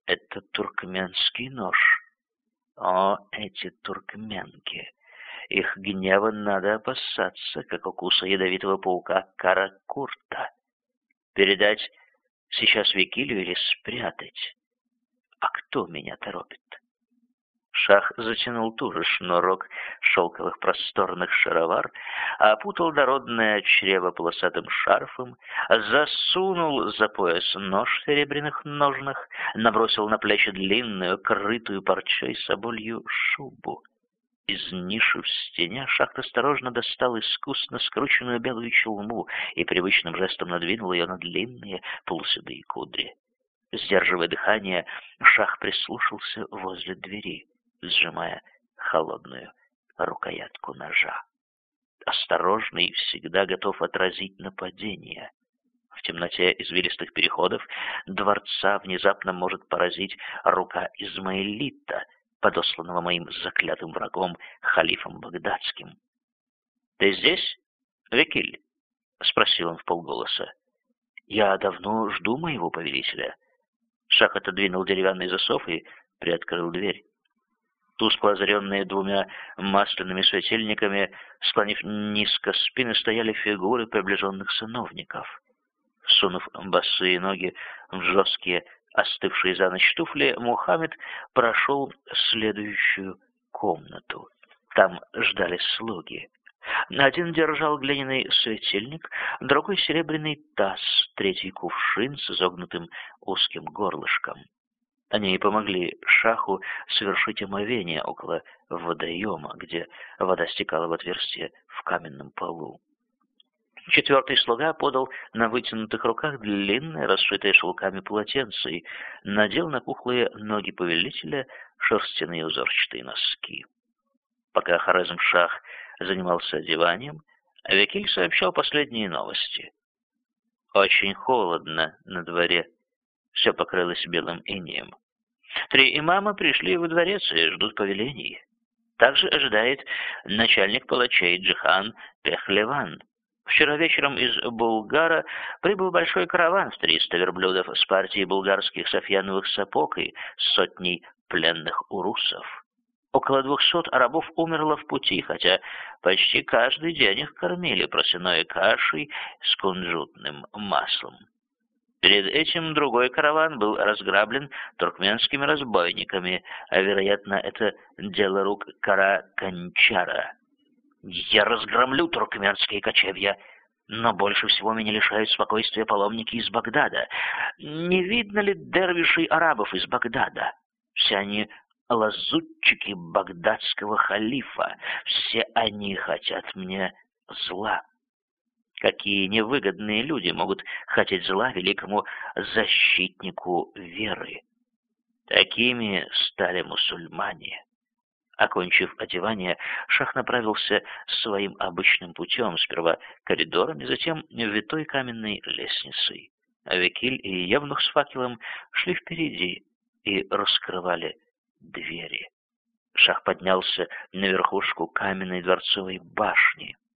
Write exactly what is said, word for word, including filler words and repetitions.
Это туркменский нож. О, эти туркменки! Их гнева надо опасаться, как укуса ядовитого паука Каракурта. Передать сейчас Векилю или спрятать? А кто меня торопит? Шах затянул туже шнурок шелковых просторных шаровар, опутал дородное чрево полосатым шарфом, засунул за пояс нож в серебряных ножнах, набросил на плечи длинную, крытую парчой соболью шубу. Из ниши в стене Шах осторожно достал искусно скрученную белую челму и привычным жестом надвинул ее на длинные полуседые кудри. Сдерживая дыхание, Шах прислушался возле двери, сжимая холодную рукоятку ножа. Осторожный, всегда готов отразить нападение. В темноте извилистых переходов дворца внезапно может поразить рука Измаилита, подосланного моим заклятым врагом халифом багдадским. — Ты здесь, Векиль? — спросил он вполголоса. — Я давно жду моего повелителя. Шах отодвинул деревянный засов и приоткрыл дверь. Тускло озаренные двумя масляными светильниками, склонив низко спины, стояли фигуры приближенных сановников. Сунув босые ноги в жесткие, остывшие за ночь туфли, Мухаммед прошел следующую комнату. Там ждали слуги. Один держал глиняный светильник, другой — серебряный таз, третий — кувшин с изогнутым узким горлышком. Они помогли Шаху совершить омовение около водоема, где вода стекала в отверстие в каменном полу. Четвертый слуга подал на вытянутых руках длинное, расшитое шелками полотенце и надел на пухлые ноги повелителя шерстяные узорчатые носки. Пока Хорезм-Шах занимался одеванием, Векиль сообщал последние новости. Очень холодно на дворе. Все покрылось белым инеем. Три имама пришли во дворец и ждут повелений. Также ожидает начальник палачей Джихан Пехлеван. Вчера вечером из Булгара прибыл большой караван в триста верблюдов с партией булгарских софьяновых сапог и сотней пленных урусов. Около двухсот рабов умерло в пути, хотя почти каждый день их кормили просяной кашей с кунжутным маслом. Перед этим другой караван был разграблен туркменскими разбойниками, а, вероятно, это дело рук Кара-Канчара. Я разгромлю туркменские кочевья, но больше всего меня лишают спокойствия паломники из Багдада. Не видно ли дервишей арабов из Багдада? Все они лазутчики багдадского халифа, все они хотят мне зла. Какие невыгодные люди могут хотеть зла великому защитнику веры? Такими стали мусульмане. Окончив одевание, Шах направился своим обычным путем, сперва коридорами, затем витой каменной лестницей. Векиль и Евнух с факелом шли впереди и раскрывали двери. Шах поднялся на верхушку каменной дворцовой башни.